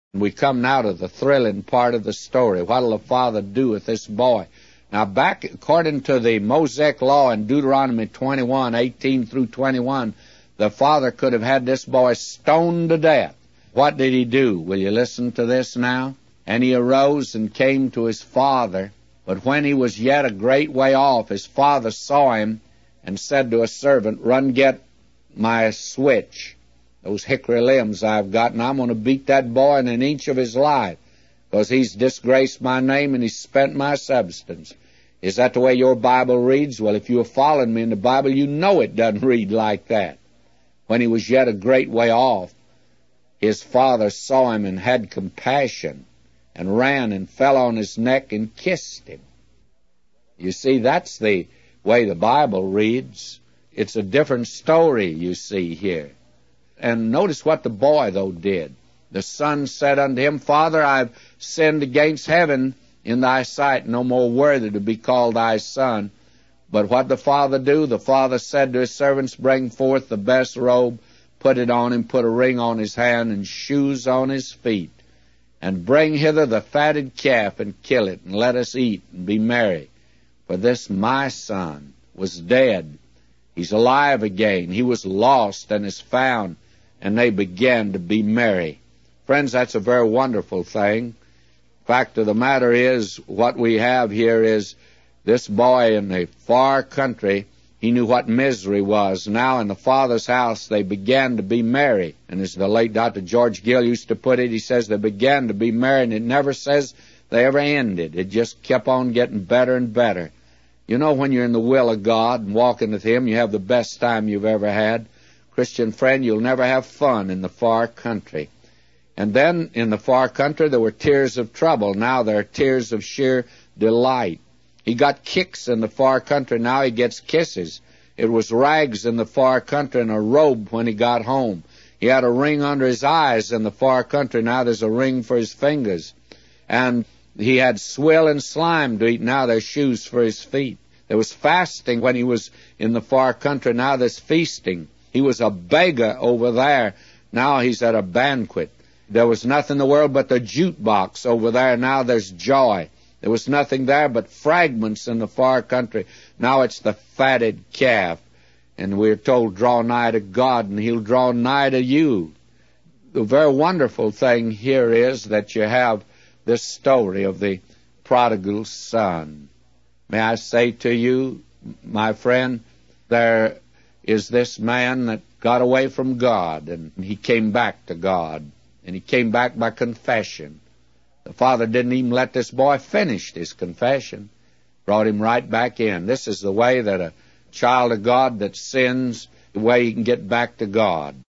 We come now to the thrilling part of the story. What'll the father do with this boy? Now, back according to the Mosaic law in Deuteronomy 21:18 through 21, the father could have had this boy stoned to death. What did he do? Will you listen to this now? And he arose and came to his father. But when he was yet a great way off, his father saw him and said to a servant, "Run, get my switch, those hickory limbs I've got, and I'm going to beat that boy in an inch of his life, because he's disgraced my name and he's spent my substance." Is that the way your Bible reads? Well, if you have followed me in the Bible, you know it doesn't read like that. When he was yet a great way off, his father saw him and had compassion, and ran and fell on his neck and kissed him. You see, that's the way the Bible reads. It's a different story you see here. And notice what the boy, though, did. The son said unto him, "Father, I've sinned against heaven in thy sight, no more worthy to be called thy son." But what did the father do? The father said to his servants, "Bring forth the best robe, put it on him, put a ring on his hand, and shoes on his feet. And bring hither the fatted calf, and kill it, and let us eat, and be merry. For this my son was dead, he's alive again. He was lost, and is found." And they began to be merry. Friends, that's a very wonderful thing. Fact of the matter is, what we have here is this boy in the far country. He knew what misery was. Now in the Father's house they began to be merry. And as the late Dr. George Gill used to put it, he says they began to be merry, and it never says they ever ended. It just kept on getting better and better. You know, when you're in the will of God and walking with Him, you have the best time you've ever had. Christian friend, you'll never have fun in the far country. And then in the far country there were tears of trouble. Now there are tears of sheer delight. He got kicks in the far country. Now he gets kisses. It was rags in the far country and a robe when he got home. He had a ring under his eyes in the far country. Now there's a ring for his fingers. And he had swill and slime to eat. Now there's shoes for his feet. There was fasting when he was in the far country. Now there's feasting. He was a beggar over there. Now he's at a banquet. There was nothing in the world but the jute box over there. Now there's joy. There was nothing there but fragments in the far country. Now it's the fatted calf. And we're told, draw nigh to God, and He'll draw nigh to you. The very wonderful thing here is that you have this story of the prodigal son. May I say to you, my friend, there is this man that got away from God, and he came back to God, and he came back by confession. The father didn't even let this boy finish his confession. Brought him right back in. This is the way that a child of God that sins, the way he can get back to God.